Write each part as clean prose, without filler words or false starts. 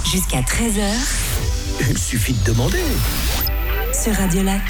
Jusqu'à 13h. Il suffit de demander. Sur Radio Lac.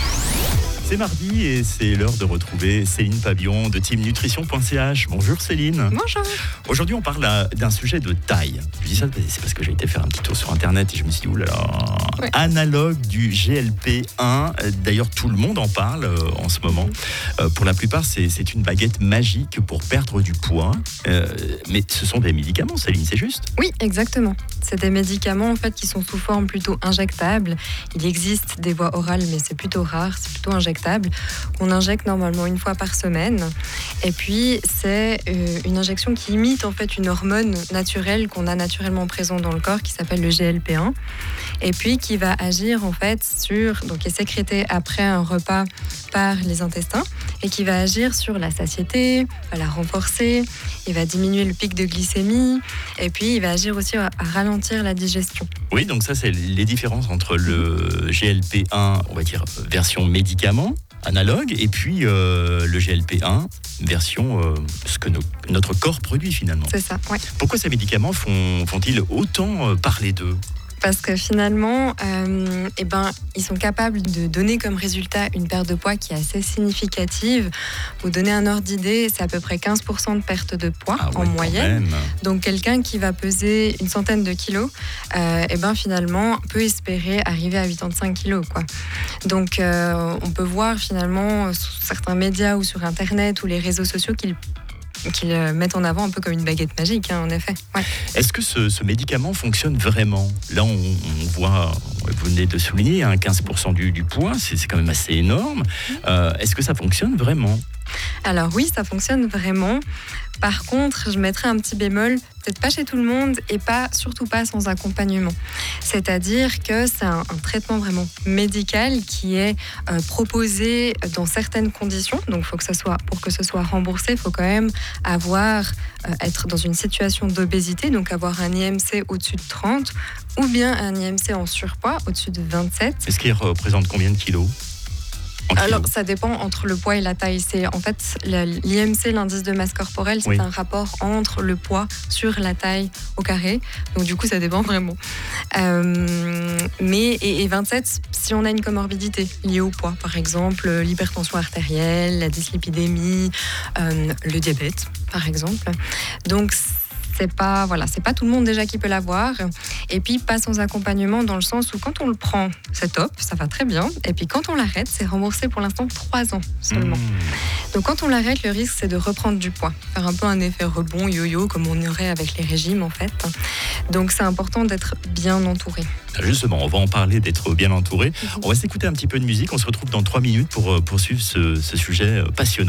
C'est mardi et c'est l'heure de retrouver Céline Pabillon de teamnutrition.ch. Bonjour Céline. Bonjour. Aujourd'hui, on parle d'un sujet de taille. Je dis ça, c'est parce que j'ai été faire un petit tour sur Internet et je me suis dit, oulala, Ouais. analogue du GLP-1. D'ailleurs, tout le monde en parle en ce moment. Pour la plupart, c'est une baguette magique pour perdre du poids. Mais ce sont des médicaments, Céline, c'est juste ? Oui, exactement. C'est des médicaments en fait qui sont sous forme plutôt injectable. Il existe des voies orales, mais c'est plutôt rare, c'est plutôt injectable, qu'on injecte normalement une fois par semaine. Et puis c'est une injection qui imite en fait une hormone naturelle qu'on a naturellement présente dans le corps, qui s'appelle le GLP-1, et puis qui va agir en fait donc qui est sécrété après un repas par les intestins et qui va agir sur la satiété, va la renforcer, il va diminuer le pic de glycémie et puis il va agir aussi à ralentir la digestion. Oui, donc ça, c'est les différences entre le GLP-1, on va dire, version médicament, analogue, et puis le GLP-1, version ce que notre corps produit finalement. C'est ça, ouais. Pourquoi ces médicaments font-ils autant parler d'eux ? Parce que finalement, ils sont capables de donner comme résultat une perte de poids qui est assez significative. Vous donnez un ordre d'idée, c'est à peu près 15% de perte de poids en moyenne. Donc quelqu'un qui va peser une centaine de kilos, finalement, peut espérer arriver à 85 kilos, quoi. Donc on peut voir finalement sur certains médias ou sur Internet ou les réseaux sociaux qu'ils mettent en avant un peu comme une baguette magique, en effet. Ouais. Est-ce que ce médicament fonctionne vraiment ? Là, on voit, vous venez de souligner, 15% du poids, c'est quand même assez énorme. Est-ce que ça fonctionne vraiment ? Alors oui, ça fonctionne vraiment. Par contre, je mettrais un petit bémol, peut-être pas chez tout le monde et surtout pas sans accompagnement. C'est-à-dire que c'est un traitement vraiment médical qui est proposé dans certaines conditions. Donc, pour que ce soit remboursé, il faut quand même être dans une situation d'obésité, donc avoir un IMC au-dessus de 30 ou bien un IMC en surpoids au-dessus de 27. Est-ce qu'il représente combien de kilos ? Alors, ça dépend entre le poids et la taille. C'est en fait l'IMC, l'indice de masse corporelle, c'est un rapport entre le poids sur la taille au carré. Donc du coup, ça dépend vraiment. Et 27, si on a une comorbidité liée au poids, par exemple l'hypertension artérielle, la dyslipidémie, le diabète, par exemple. Donc c'est pas tout le monde déjà qui peut l'avoir. Et puis pas sans accompagnement, dans le sens où quand on le prend, c'est top, ça va très bien. Et puis quand on l'arrête, c'est remboursé pour l'instant 3 ans seulement. Donc quand on l'arrête, le risque c'est de reprendre du poids, faire un peu un effet rebond yo-yo comme on aurait avec les régimes en fait. Donc c'est important d'être bien entouré. Justement, on va en parler d'être bien entouré. On va s'écouter un petit peu de musique. On se retrouve dans 3 minutes pour poursuivre ce sujet passionnant.